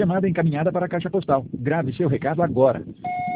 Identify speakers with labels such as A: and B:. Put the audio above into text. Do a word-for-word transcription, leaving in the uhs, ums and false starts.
A: chamada encaminhada para a caixa postal. Grave seu recado agora.